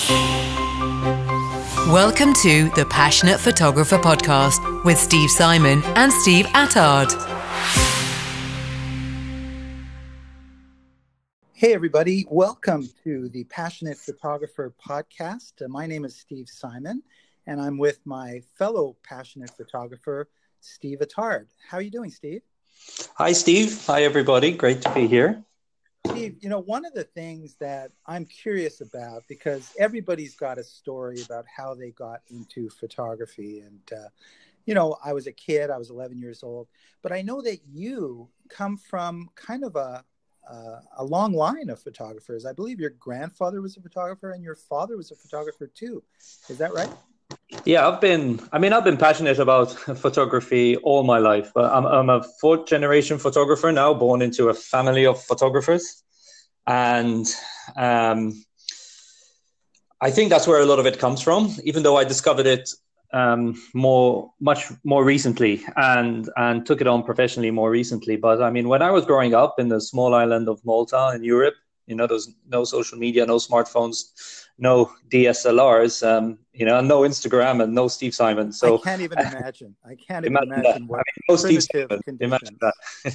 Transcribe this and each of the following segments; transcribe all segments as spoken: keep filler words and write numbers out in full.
Welcome to the Passionate Photographer Podcast with Steve Simon and Steve Attard. Hey, everybody. Welcome to the Passionate Photographer Podcast. Uh, my name is Steve Simon, and I'm with my fellow passionate photographer, Steve Attard. How are you doing, Steve? Hi, Steve. Hi, everybody. Great to be here. Steve, you know, one of the things that I'm curious about, because everybody's got a story about how they got into photography. And, uh, you know, I was a kid, I was eleven years old, but I know that you come from kind of a, uh, a long line of photographers. I believe your grandfather was a photographer and your father was a photographer too. Is that right? Yeah, I've been, I mean, I've been passionate about photography all my life. But I'm, I'm a fourth generation photographer now, born into a family of photographers. And um, I think that's where a lot of it comes from, even though I discovered it um, more, much more recently and, and took it on professionally more recently. But I mean, when I was growing up in the small island of Malta in Europe, you know, there's no social media, no smartphones, no D S L Rs, um, you know, no Instagram and no Steve Simon. So I can't even imagine. I can't even imagine, imagine that. what I mean, no Steve Simon. Imagine that.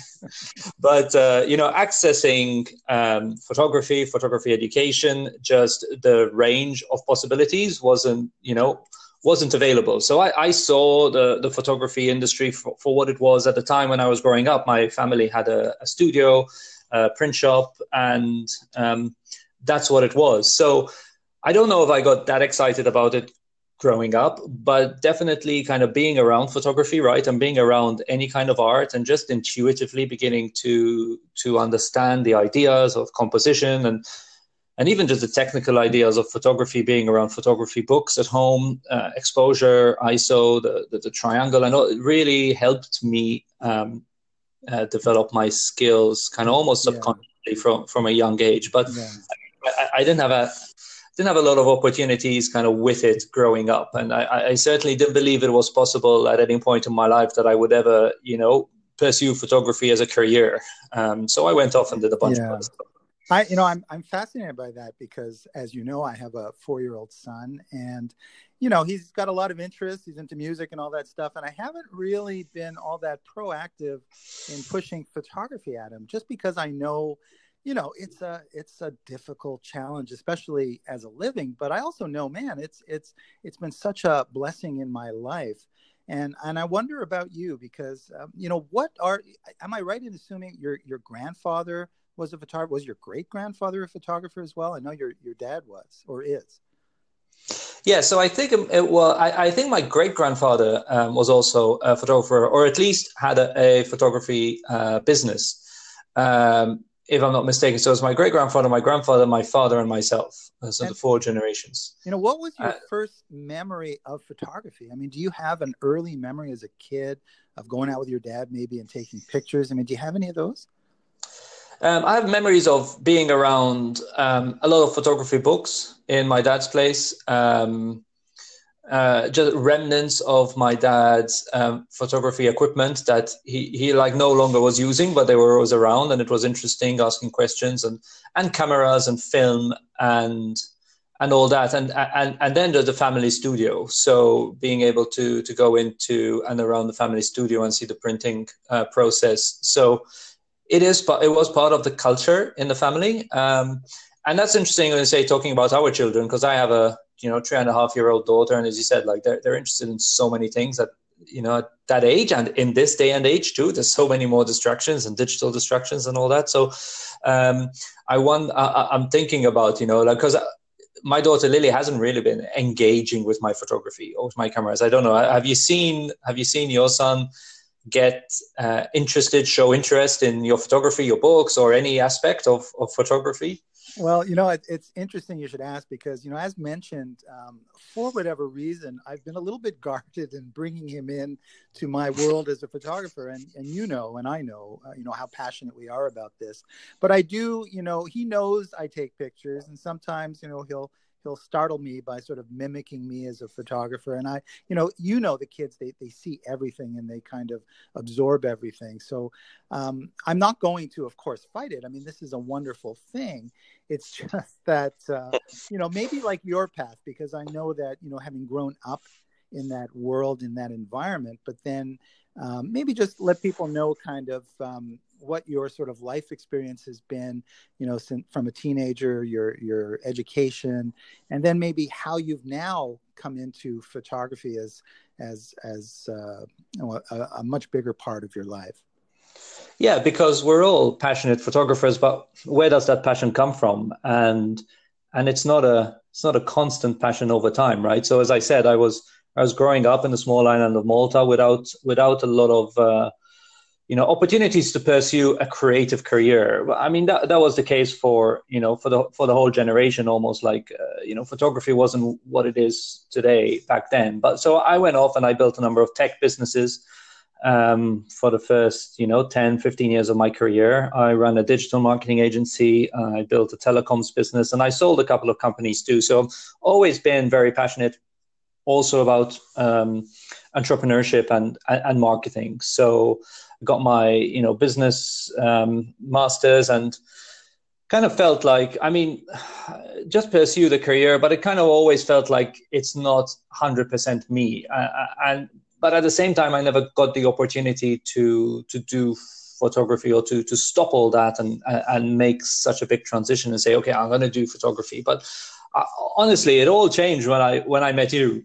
But, uh, you know, accessing um, photography, photography education, just the range of possibilities wasn't, you know, wasn't available. So I, I saw the, the photography industry for, for what it was at the time when I was growing up. My family had a, a studio, a print shop, and um, that's what it was. So I don't know if I got that excited about it growing up, but definitely kind of being around photography, right, and being around any kind of art and just intuitively beginning to to understand the ideas of composition and and even just the technical ideas of photography, being around photography books at home, uh, exposure, I S O, the, the, the triangle, and all, it really helped me um, uh, develop my skills kind of almost subconsciously yeah. from, from a young age. But yeah. I, I didn't have a didn't have a lot of opportunities kind of with it growing up. And I, I certainly didn't believe it was possible at any point in my life that I would ever, you know, pursue photography as a career. Um, so I went off and did a bunch yeah. of other stuff. I, you know, I'm I'm fascinated by that because, as you know, I have a four-year-old son, and you know, he's got a lot of interests. He's into music and all that stuff, and I haven't really been all that proactive in pushing photography at him, just because I know, you know, it's a it's a difficult challenge, especially as a living. But I also know, man, it's it's it's been such a blessing in my life. And and I wonder about you because, um, you know, what are, am I right in assuming your your grandfather was a photographer? Was your great grandfather a photographer as well? I know your your dad was or is. Yeah, so I think it, well, I, I think my great grandfather um, was also a photographer, or at least had a, a photography uh, business, um, if I'm not mistaken. So it was my great grandfather, my grandfather, my father, and myself. So and, the four generations. You know, what was your uh, first memory of photography? I mean, do you have an early memory as a kid of going out with your dad maybe and taking pictures? I mean, do you have any of those? Um, I have memories of being around um, a lot of photography books in my dad's place, um, uh, just remnants of my dad's um, photography equipment that he, he like no longer was using, but they were always around, and it was interesting asking questions and, and cameras and film and and all that, and and and then there's the family studio. So being able to to go into and around the family studio and see the printing uh, process. So. It is, but it was part of the culture in the family, um, and that's interesting when you say talking about our children, because I have a you know three and a half year old daughter, and as you said, like they're they're interested in so many things that you know at that age and in this day and age too. There's so many more distractions and digital distractions and all that. So um, I want I, I'm thinking about you know like because. My daughter Lily hasn't really been engaging with my photography or with my cameras. I don't know. Have you seen Have you seen your son get uh, interested, show interest in your photography, your books, or any aspect of, of photography? Well, you know, it, it's interesting you should ask because, you know, as mentioned, um, for whatever reason, I've been a little bit guarded in bringing him in to my world as a photographer. And, and you know, and I know, uh, you know, how passionate we are about this. But I do, you know, he knows I take pictures, and sometimes, you know, he'll he'll startle me by sort of mimicking me as a photographer. And I, you know, you know, the kids, they, they see everything and they kind of absorb everything. So um, I'm not going to, of course, fight it. I mean, this is a wonderful thing. It's just that, uh, you know, maybe like your path, because I know that, you know, having grown up in that world, in that environment, but then um, maybe just let people know kind of um, what your sort of life experience has been, you know, since, from a teenager, your your education, and then maybe how you've now come into photography as as as uh, you know, a, a much bigger part of your life. Yeah, because we're all passionate photographers, but where does that passion come from? And and it's not a it's not a constant passion over time, right? So as I said, I was I was growing up in the small island of Malta without without a lot of uh, you know opportunities to pursue a creative career. I mean that that was the case for you know for the for the whole generation. Almost like uh, you know photography wasn't what it is today back then. But so I went off and I built a number of tech businesses um, for the first you know ten, fifteen years of my career. I ran a digital marketing agency. I built a telecoms business, and I sold a couple of companies too. So I've always been very passionate also about um, entrepreneurship and, and marketing. So I got my, you know, business um, masters and kind of felt like, I mean, just pursue the career, but it kind of always felt like it's not one hundred percent me. Uh, and but at the same time, I never got the opportunity to to do photography or to to stop all that and and make such a big transition and say, okay, I'm going to do photography. But Uh, honestly, it all changed when I when I met you,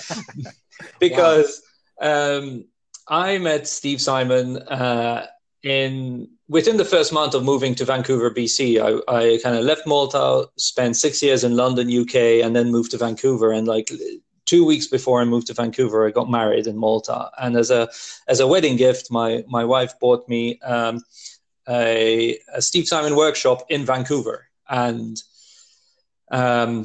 because wow. um, I met Steve Simon uh, in within the first month of moving to Vancouver, B C. I, I kind of left Malta, spent six years in London, U K, and then moved to Vancouver. And like two weeks before I moved to Vancouver, I got married in Malta. And as a as a wedding gift, my my wife bought me um, a, a Steve Simon workshop in Vancouver. And Um,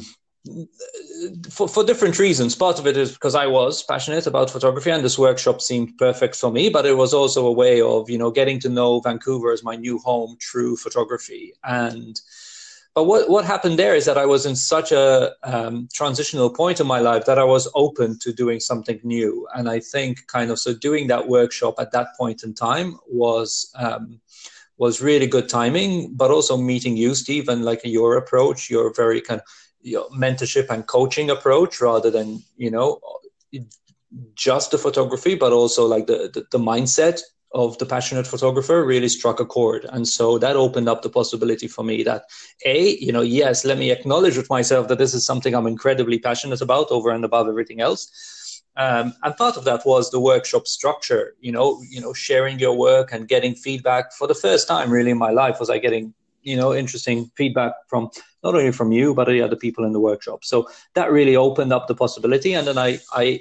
for, for different reasons. Part of it is because I was passionate about photography and this workshop seemed perfect for me, but it was also a way of, you know, getting to know Vancouver as my new home through photography. And, but what, what happened there is that I was in such a um, transitional point in my life that I was open to doing something new. And I think kind of, so doing that workshop at that point in time was, um, was really good timing, but also meeting you, Steve, and like your approach, your very kind of you know, mentorship and coaching approach rather than, you know, just the photography, but also like the, the, the mindset of the passionate photographer really struck a chord. And so that opened up the possibility for me that A, you know, yes, let me acknowledge with myself that this is something I'm incredibly passionate about over and above everything else. Um, and part of that was the workshop structure, you know, you know, sharing your work and getting feedback. For the first time really in my life was I getting, you know, interesting feedback from not only from you, but the other people in the workshop. So that really opened up the possibility. And then I, I,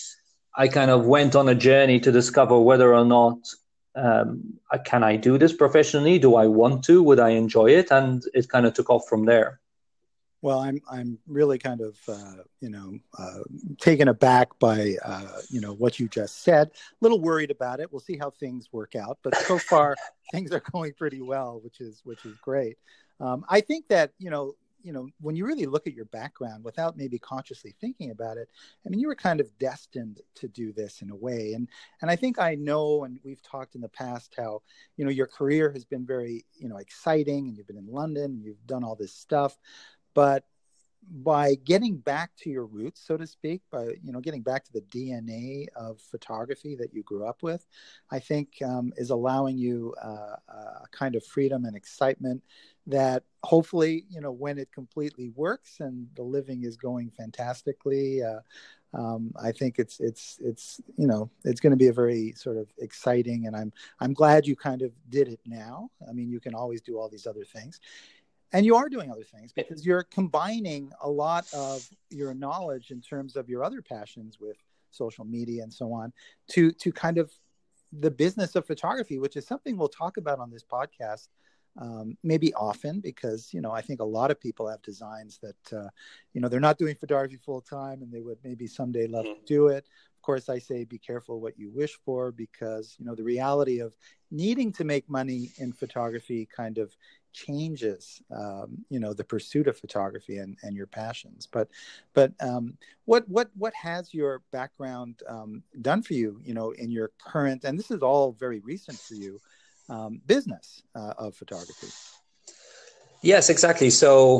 I kind of went on a journey to discover whether or not, um, can I do this professionally? Do I want to? Would I enjoy it? And it kind of took off from there. Well, I'm I'm really kind of uh, you know uh, taken aback by uh, you know what you just said. A little worried about it. We'll see how things work out, but so far things are going pretty well, which is which is great. Um, I think that you know you know when you really look at your background without maybe consciously thinking about it, I mean you were kind of destined to do this in a way, and and I think I know, and we've talked in the past how you know your career has been very you know exciting, and you've been in London, and you've done all this stuff. But by getting back to your roots, so to speak, by you know getting back to the D N A of photography that you grew up with, I think um, is allowing you uh, a kind of freedom and excitement that hopefully, you know, when it completely works and the living is going fantastically, uh, um, I think it's it's it's you know it's going to be a very sort of exciting, and I'm I'm glad you kind of did it now. I mean, you can always do all these other things. And you are doing other things because you're combining a lot of your knowledge in terms of your other passions with social media and so on to to kind of the business of photography, which is something we'll talk about on this podcast um, maybe often, because, you know, I think a lot of people have designs that, uh, you know, they're not doing photography full time and they would maybe someday love to do it. Of course, I say be careful what you wish for, because, you know, the reality of needing to make money in photography kind of changes, um, you know, the pursuit of photography and, and your passions. But, but um, what what what has your background um, done for you, you know, in your current, and this is all very recent for you, um, business uh, of photography? Yes, exactly. So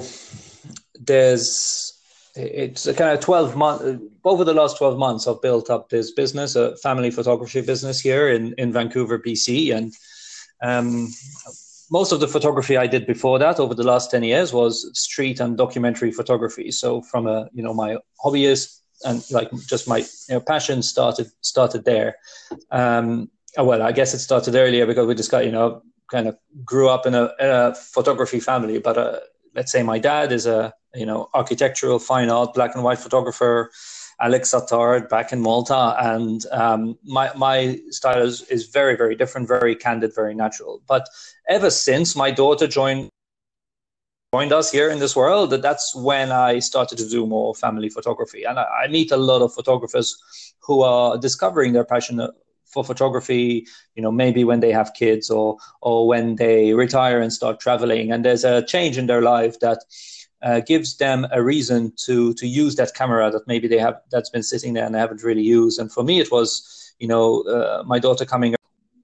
there's, it's a kind of twelve months, over the last twelve months, I've built up this business, a family photography business here in, in Vancouver, B C. And um, most of the photography I did before that over the last ten years was street and documentary photography. So from a, you know, my hobbyist and like just my, you know, passion started, started there. Um, well, I guess it started earlier because we just got, you know, kind of grew up in a, in a photography family. But uh, let's say my dad is a, you know, architectural, fine art, black and white photographer, Alex Attard back in Malta. And um, my, my style is, is very, very different, very candid, very natural. But ever since my daughter joined, joined us here in this world, that's when I started to do more family photography. And I, I meet a lot of photographers who are discovering their passion for photography, you know, maybe when they have kids or or when they retire and start traveling, and there's a change in their life that uh, gives them a reason to to use that camera that maybe they have, that's been sitting there and they haven't really used. And for me, it was, you know, uh, my daughter coming.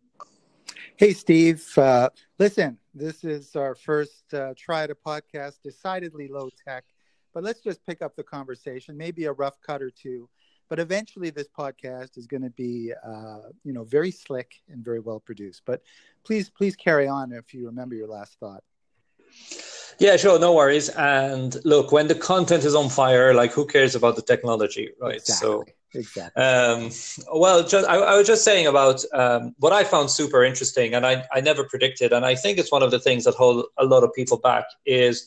Hey, Steve, uh, listen, this is our first uh, try at a podcast, decidedly low tech, but let's just pick up the conversation, maybe a rough cut or two. But eventually this podcast is going to be, uh, you know, very slick and very well produced. But please, please carry on if you remember your last thought. Yeah, sure. No worries. And look, when the content is on fire, like who cares about the technology, right? Exactly. So, exactly. Um, well, just, I, I was just saying about um, what I found super interesting, and I, I never predicted, and I think it's one of the things that hold a lot of people back is,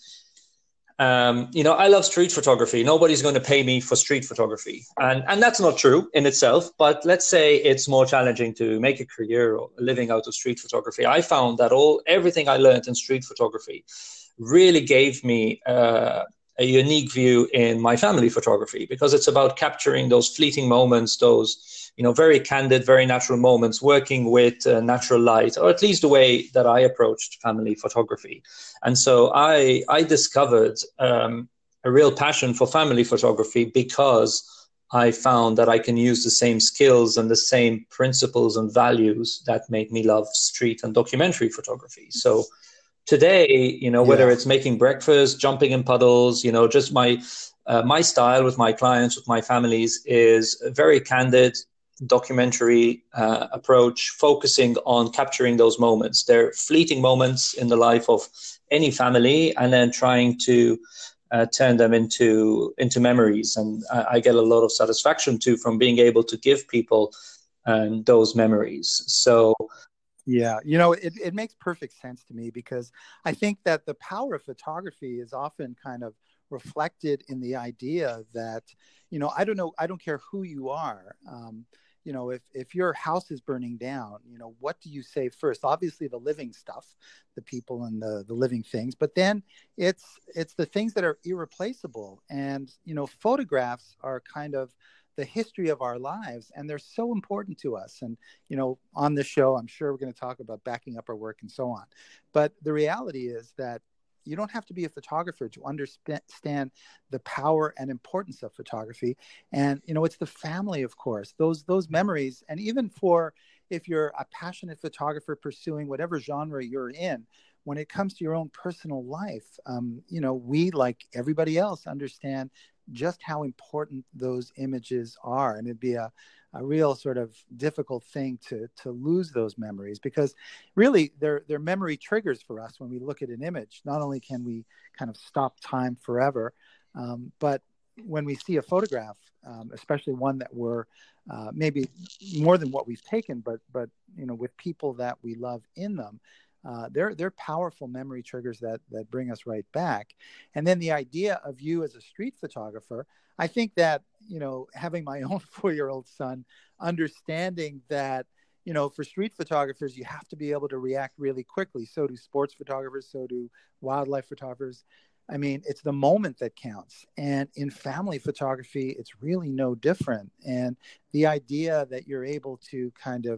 Um, you know, I love street photography. Nobody's going to pay me for street photography. And and that's not true in itself. But let's say it's more challenging to make a career or a living out of street photography. I found that all everything I learned in street photography really gave me uh, a unique view in my family photography, because it's about capturing those fleeting moments, those, you know, very candid, very natural moments, working with uh, natural light, or at least the way that I approached family photography. And so I, I discovered um, a real passion for family photography because I found that I can use the same skills and the same principles and values that made me love street and documentary photography. So today, you know, whether yeah. it's making breakfast, jumping in puddles, you know, just my uh, my style with my clients, with my families is very candid, documentary uh, approach, focusing on capturing those moments. They're fleeting moments in the life of any family, and then trying to uh, turn them into into memories. And I, I get a lot of satisfaction too from being able to give people um, those memories. So. Yeah, you know, it, it makes perfect sense to me, because I think that the power of photography is often kind of reflected in the idea that, you know, I don't know, I don't care who you are. Um, you know, if, if your house is burning down, you know, what do you save first? Obviously the living stuff, the people and the, the living things, but then it's, it's the things that are irreplaceable. And, you know, photographs are kind of the history of our lives, and they're so important to us. And, you know, on this show, I'm sure we're going to talk about backing up our work and so on. But the reality is that you don't have to be a photographer to understand the power and importance of photography. And, you know, it's the family, of course, those, those memories. And even for, if you're a passionate photographer pursuing whatever genre you're in, when it comes to your own personal life, um, you know, we, like everybody else, understand just how important those images are. And it'd be a, a real sort of difficult thing to to lose those memories, because really they're, they're memory triggers for us. When we look at an image, not only can we kind of stop time forever, um, but when we see a photograph, um, especially one that we're uh, maybe more than what we've taken, but, but, you know, with people that we love in them, Uh, they're they're powerful memory triggers that that bring us right back. And then the idea of you as a street photographer, I think that, you know, having my own four-year-old son, understanding that, you know, for street photographers, you have to be able to react really quickly. So do sports photographers, so do wildlife photographers. I mean, it's the moment that counts. And in family photography, it's really no different. And the idea that you're able to kind of,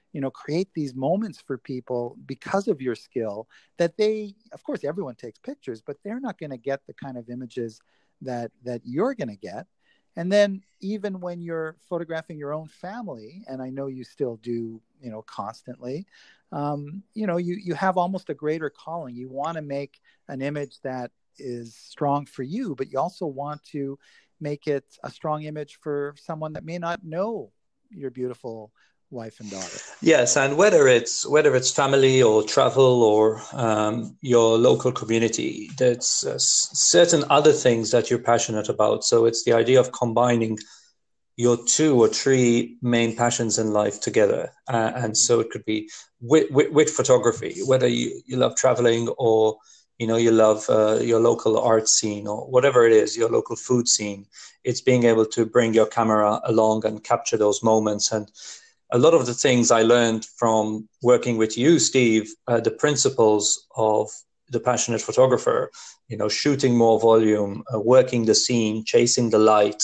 you know, create these moments for people because of your skill that they, of course, everyone takes pictures, but they're not going to get the kind of images that, that you're going to get. And then even when you're photographing your own family, and I know you still do, you know, constantly, um, you know, you, you have almost a greater calling. You want to make an image that is strong for you, but you also want to make it a strong image for someone that may not know your beautiful wife and daughter. Yes, and whether it's whether it's family or travel or um, your local community, there's uh, certain other things that you're passionate about. So it's the idea of combining your two or three main passions in life together. Uh, and so it could be with, with, with photography, whether you, you love traveling or, you know, you love uh, your local art scene or whatever it is, your local food scene. It's being able to bring your camera along and capture those moments. And a lot of the things I learned from working with you, Steve, uh, the principles of the passionate photographer, you know, shooting more volume, uh, working the scene, chasing the light,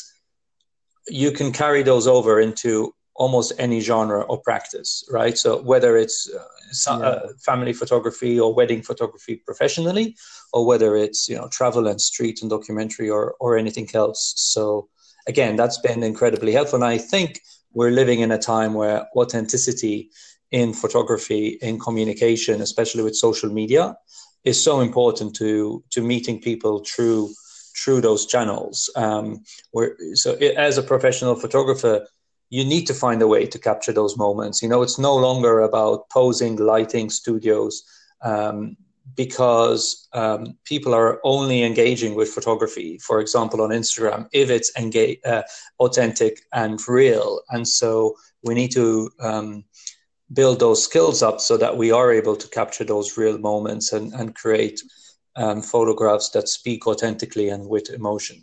you can carry those over into almost any genre or practice, right? So whether it's uh, yeah. uh, family photography or wedding photography professionally, or whether it's, you know, travel and street and documentary or, or anything else. So again, that's been incredibly helpful. And I think we're living in a time where authenticity in photography, in communication, especially with social media, is so important to to meeting people through through those channels. Um, where so it, as a professional photographer, you need to find a way to capture those moments. You know, it's no longer about posing, lighting, studios, um, because um, people are only engaging with photography, for example, on Instagram, if it's engage, uh, authentic and real. And so we need to um, build those skills up so that we are able to capture those real moments and, and create um, photographs that speak authentically and with emotion.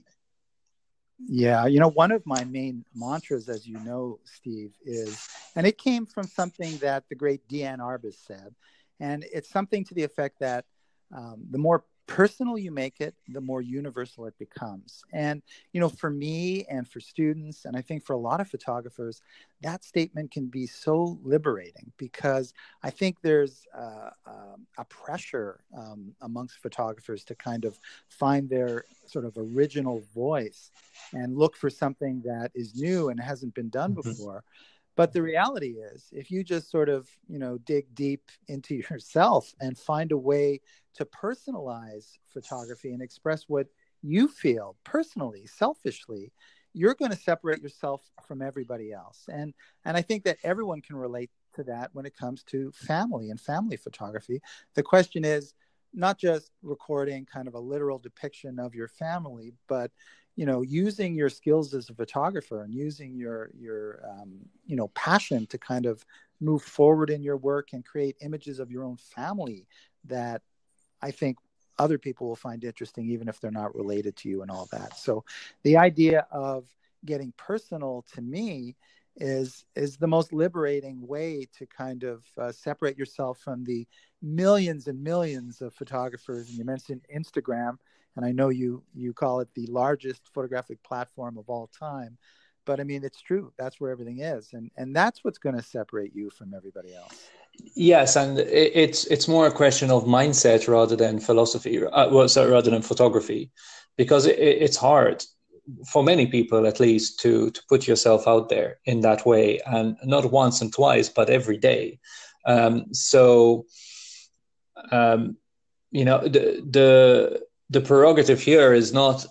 Yeah, you know, one of my main mantras, as you know, Steve, is, and it came from something that the great Diane Arbus said, and it's something to the effect that um, the more personal you make it, the more universal it becomes. And, you know, for me and for students, and I think for a lot of photographers, that statement can be so liberating, because I think there's uh, uh, a pressure um, amongst photographers to kind of find their sort of original voice and look for something that is new and hasn't been done mm-hmm. before. But the reality is, if you just sort of, you know, dig deep into yourself and find a way to personalize photography and express what you feel personally, selfishly, you're going to separate yourself from everybody else. And and I think that everyone can relate to that when it comes to family and family photography. The question is not just recording kind of a literal depiction of your family, but you know, using your skills as a photographer and using your, your um, you know, passion to kind of move forward in your work and create images of your own family that I think other people will find interesting, even if they're not related to you and all that. So the idea of getting personal, to me, is is the most liberating way to kind of uh, separate yourself from the millions and millions of photographers. And you mentioned Instagram, and I know you you call it the largest photographic platform of all time, but I mean, it's true. That's where everything is, and and that's what's going to separate you from everybody else. Yes, and it's it's more a question of mindset rather than philosophy. Uh, well, sorry, rather than photography, because it, it's hard for many people, at least, to to put yourself out there in that way, and not once and twice, but every day. Um, so, um, you know, the the the prerogative here is not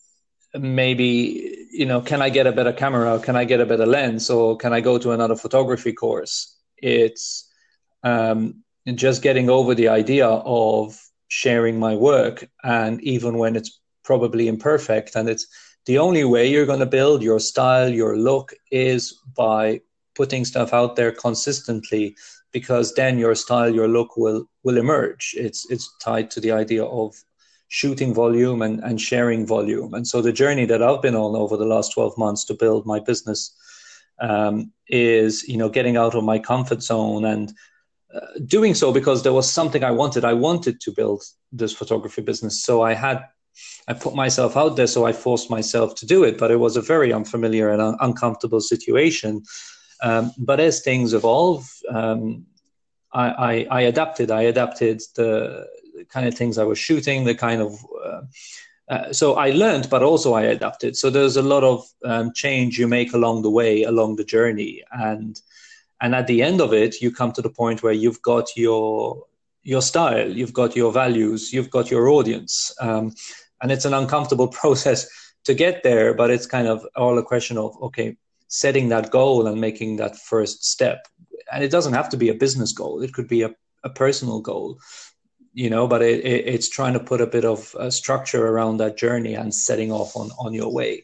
maybe, you know, can I get a better camera? Can I get a better lens? Or can I go to another photography course? It's um, just getting over the idea of sharing my work, and even when it's probably imperfect, and it's the only way you're going to build your style, your look, is by putting stuff out there consistently, because then your style, your look will will emerge. It's it's tied to the idea of shooting volume and, and sharing volume. And so the journey that I've been on over the last twelve months to build my business um, is, you know, getting out of my comfort zone and uh, doing so because there was something I wanted. I wanted to build this photography business. So I had, I put myself out there, so I forced myself to do it, but it was a very unfamiliar and un- uncomfortable situation. Um, but as things evolve, um, I, I, I adapted. I adapted the kind of things I was shooting, the kind of uh, uh, so I learned, but also I adapted. So there's a lot of um, change you make along the way, along the journey, and and at the end of it, you come to the point where you've got your your style, you've got your values, you've got your audience, um, and it's an uncomfortable process to get there. But it's kind of all a question of okay, setting that goal and making that first step. And it doesn't have to be a business goal; it could be a, a personal goal. You know, but it, it, it's trying to put a bit of uh, structure around that journey and setting off on, on your way.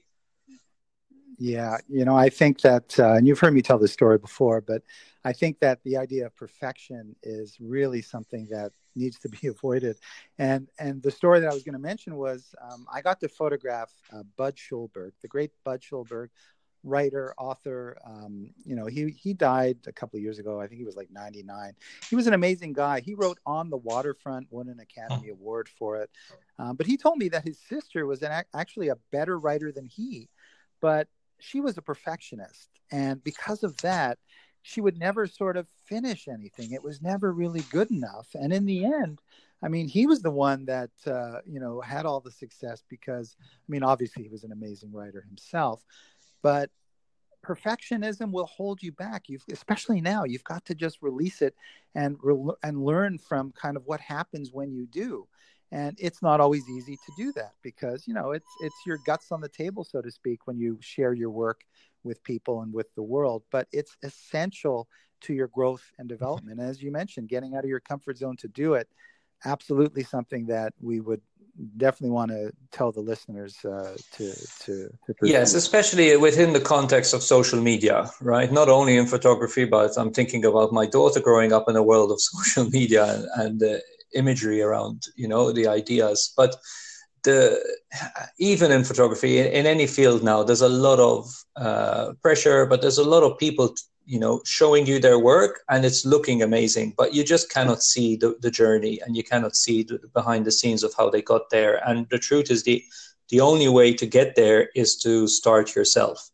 Yeah, you know, I think that, uh, and you've heard me tell this story before, but I think that the idea of perfection is really something that needs to be avoided. And and the story that I was going to mention was um, I got to photograph uh, Budd Schulberg, the great Budd Schulberg, writer, author. Um, you know, he he died a couple of years ago. I think he was like ninety-nine. He was an amazing guy. He wrote On the Waterfront, won an Academy Award for it. Um, but he told me that his sister was an, actually a better writer than he, but she was a perfectionist. And because of that, she would never sort of finish anything. It was never really good enough. And in the end, I mean, he was the one that, uh, you know, had all the success because, I mean, obviously he was an amazing writer himself. But perfectionism will hold you back. You've, especially now, you've got to just release it and re- and learn from kind of what happens when you do. And it's not always easy to do that because, you know, it's it's your guts on the table, so to speak, when you share your work with people and with the world. But it's essential to your growth and development. And as you mentioned, getting out of your comfort zone to do it, absolutely something that we would definitely want to tell the listeners uh, to, to, to pursue. Yes, especially within the context of social media, right? Not only in photography, but I'm thinking about my daughter growing up in a world of social media and, and uh, imagery around, you know, the ideas. But the even in photography, in, in any field now, there's a lot of uh, pressure, but there's a lot of people you know, showing you their work and it's looking amazing, but you just cannot see the, the journey and you cannot see the behind the scenes of how they got there. And the truth is the, the only way to get there is to start yourself.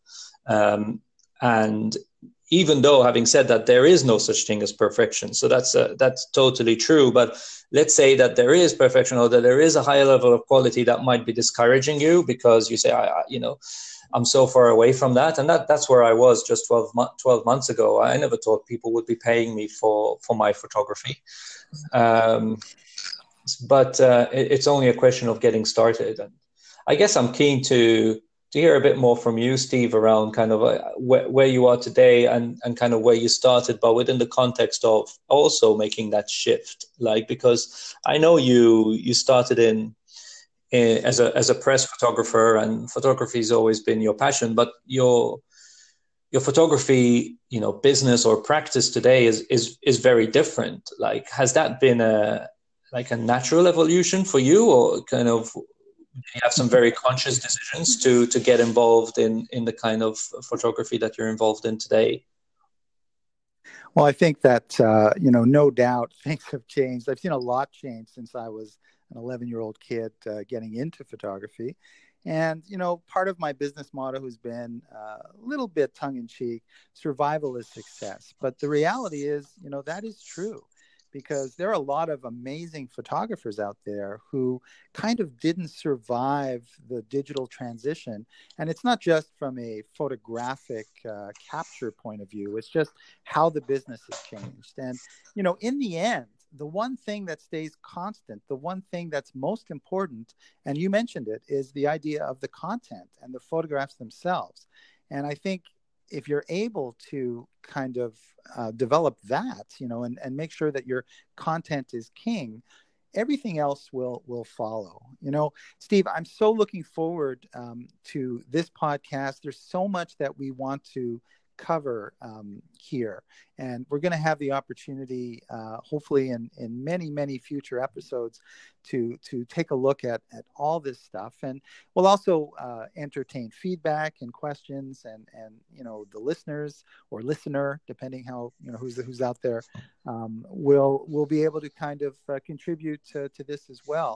Um, and even though, having said that, there is no such thing as perfection. So that's, uh, that's totally true. But let's say that there is perfection or that there is a high level of quality that might be discouraging you because you say, I, I you know, I'm so far away from that. And that, that's where I was just twelve, twelve months ago. I never thought people would be paying me for, for my photography. Um, but uh, it, it's only a question of getting started. And I guess I'm keen to, to hear a bit more from you, Steve, around kind of uh, where, where you are today and, and kind of where you started, but within the context of also making that shift. Like, because I know you, you started in, as a as a press photographer, and photography has always been your passion, but your your photography, you know, business or practice today is is is very different. Like, has that been a like a natural evolution for you, or kind of you have some very conscious decisions to to get involved in in the kind of photography that you're involved in today? Well, I think that uh, you know, no doubt things have changed. I've seen a lot change since I was an eleven-year-old kid uh, getting into photography. And, you know, part of my business motto has been uh, a little bit tongue-in-cheek, survival is success. But the reality is, you know, that is true because there are a lot of amazing photographers out there who kind of didn't survive the digital transition. And it's not just from a photographic uh, capture point of view, it's just how the business has changed. And, you know, in the end, the one thing that stays constant, the one thing that's most important, and you mentioned it, is the idea of the content and the photographs themselves. And I think if you're able to kind of uh, develop that, you know, and, and make sure that your content is king, everything else will will follow. You know, Steve, I'm so looking forward um, to this podcast. There's so much that we want to cover um, here, and we're going to have the opportunity uh, hopefully in in many many future episodes to to take a look at at all this stuff, and we'll also uh, entertain feedback and questions, and and you know, the listeners or listener, depending how, you know, who's who's out there, um, will will be able to kind of uh, contribute to, to this as well.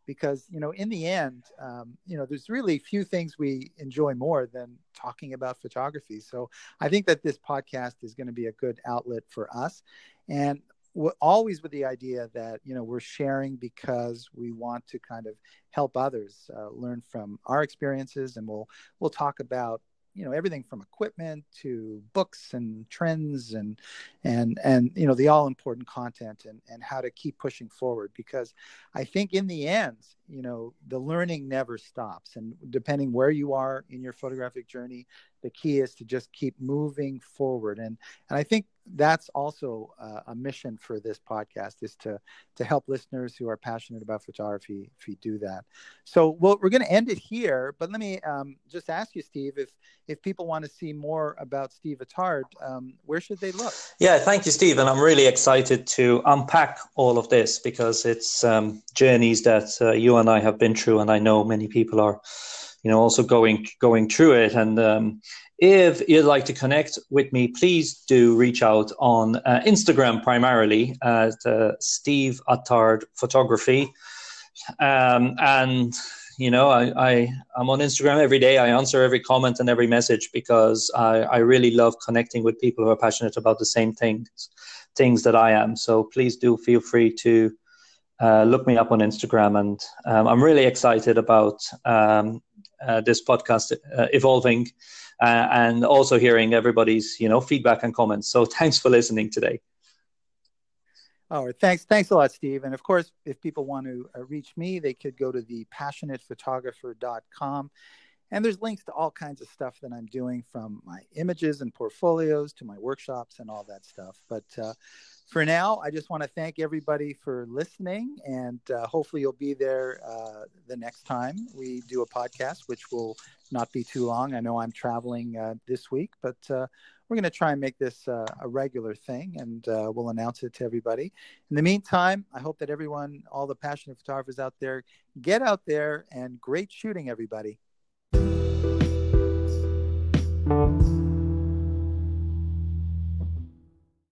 because, you know, in the end, um, you know, there's really few things we enjoy more than talking about photography. So I think that this podcast is going to be a good outlet for us. And w- always with the idea that, you know, we're sharing because we want to kind of help others uh, learn from our experiences. And we'll, we'll talk about, you know, everything from equipment to books and trends and, and, and, you know, the all important content and, and how to keep pushing forward, because I think in the end, you know, the learning never stops. And depending where you are in your photographic journey, the key is to just keep moving forward. And, and I think that's also uh, a mission for this podcast, is to, to help listeners who are passionate about photography, if you do that. So well, we're going to end it here, but let me um, just ask you, Steve, if, if people want to see more about Steve Attard, um, where should they look? Yeah, thank you, Steve. And I'm really excited to unpack all of this, because it's um, journeys that uh, you and I have been through. And I know many people are, you know, also going, going through it. And um, if you'd like to connect with me, please do reach out on uh, Instagram, primarily at uh, Steve Attard Photography. Um, and You know, I, I, I'm on Instagram every day. I answer every comment and every message, because I, I really love connecting with people who are passionate about the same things, things that I am. So please do feel free to uh, look me up on Instagram. And um, I'm really excited about um, uh, this podcast uh, evolving uh, and also hearing everybody's, you know, feedback and comments. So thanks for listening today. All right. Thanks. Thanks a lot, Steve. And of course, if people want to uh, reach me, they could go to the passionate photographer dot com. And there's links to all kinds of stuff that I'm doing, from my images and portfolios to my workshops and all that stuff. But uh, for now, I just want to thank everybody for listening. And uh, hopefully you'll be there uh, the next time we do a podcast, which will not be too long. I know I'm traveling uh, this week, but uh, we're going to try and make this uh, a regular thing, and uh, we'll announce it to everybody. In the meantime, I hope that everyone, all the passionate photographers out there, get out there and great shooting, everybody.